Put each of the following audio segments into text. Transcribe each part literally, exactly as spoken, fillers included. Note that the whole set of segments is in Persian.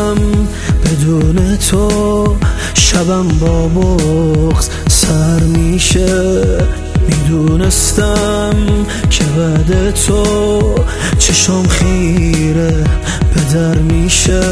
میدونستم بدون تو شبم با بغض سر میشه، میدونستم که بعد تو چشام خیره به در میشه،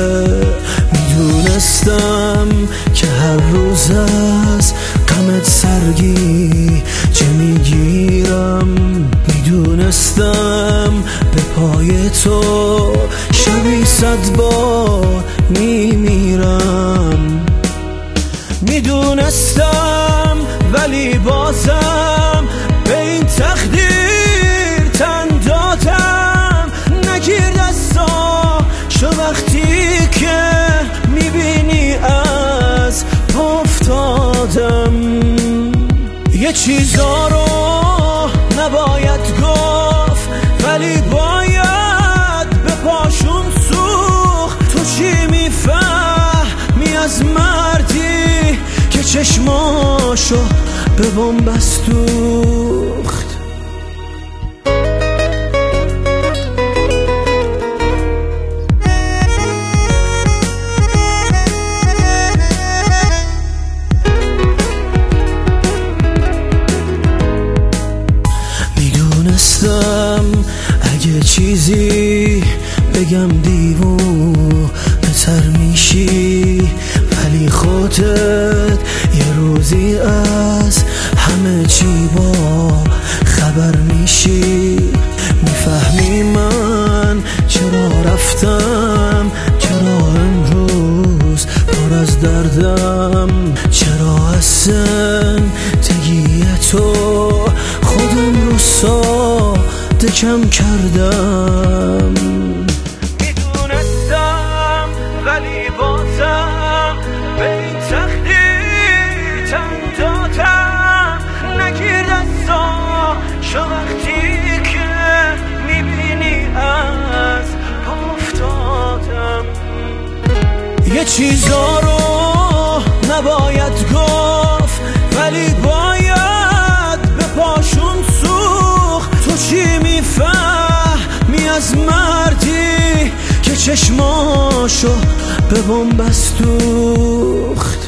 میدونستم که هر روز از غمت سرگی چه میگیرم، میدونستم به پای تو شبی صد بار میمیرم، میدونستم ولی بازم به این تقدیر تن دادم. نگیر دستا شو وقتی که میبینی از پا افتادم، یه چیزا رو نباید گفت ولی باید به پاشون سوخت. تو چی میفهمی از مردی که چشماشو به بن‌بست دوخت؟ میدونستم اگه چیزی بگم دیوونه تر میشی، ولی خودت یه روزی از همه چی با خبر میشی، میفهمی من چرا رفتم، چرا امروز پر از دردم، چرا از زندگی تو خودم رو ساده کم کردم. میدونستم ولی بازم به این تقدیر تن دادم. نگیر دستا شو وقتی که میبینی از پا افتادم، یه چیزا رو نباید گفت ولی باید به پاشون سوخت. تو چی میفهمی از مردی که چشماشو به بن‌بست دوخت؟